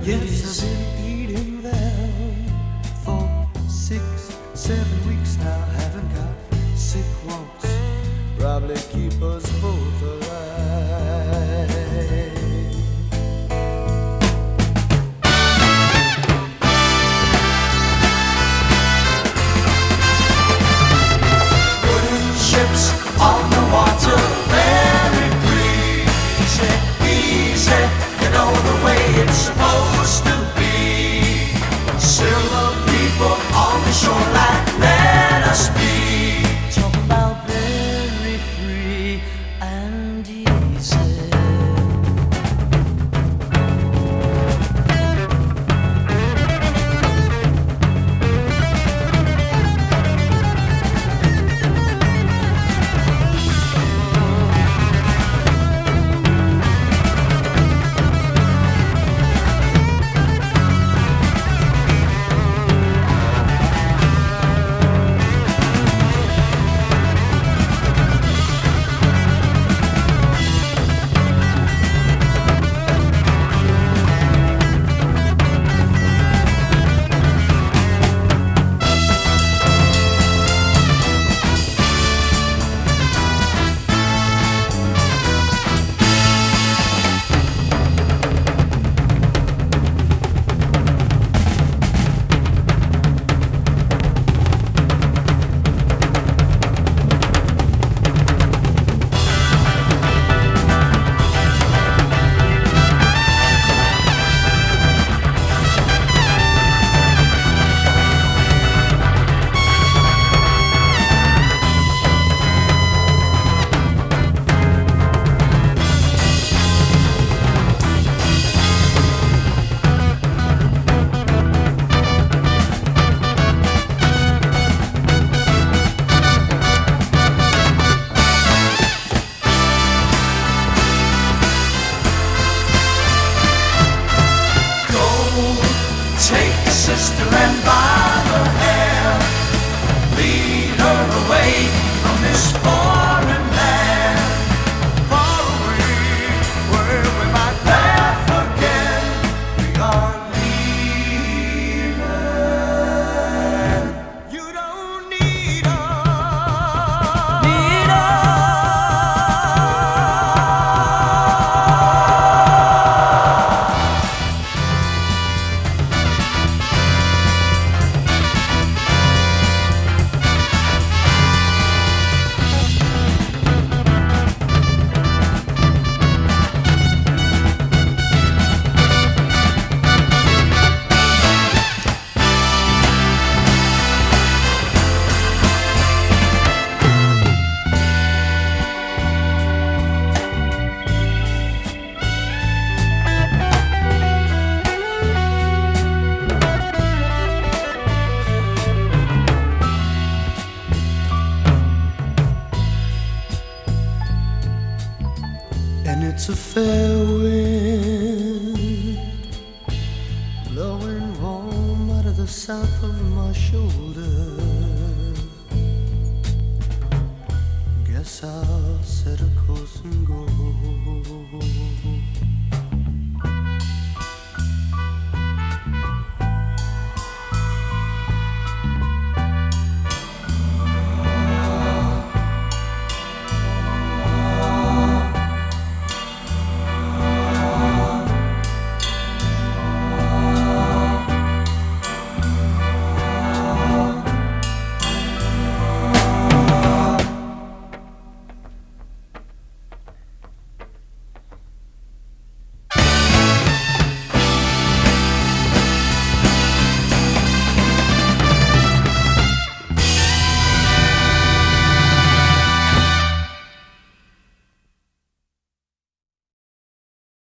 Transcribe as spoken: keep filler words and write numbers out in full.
Yes, I've been eating them for six, seven weeks now. Haven't got sick once. Probably keep us both alive. Wooden ships on the water, very free. Easy, easy, you know the way it's supposed to be. Silver people on the shoreline, let us be. Talk about very free and easy. Take a sister and by the hair, lead her away from this foreign land, far away where we might laugh again. We are leaving. You don't need us. Need us. And it's a fair wind blowing warm out of the south of my shoulder. Guess I'll set a course and go.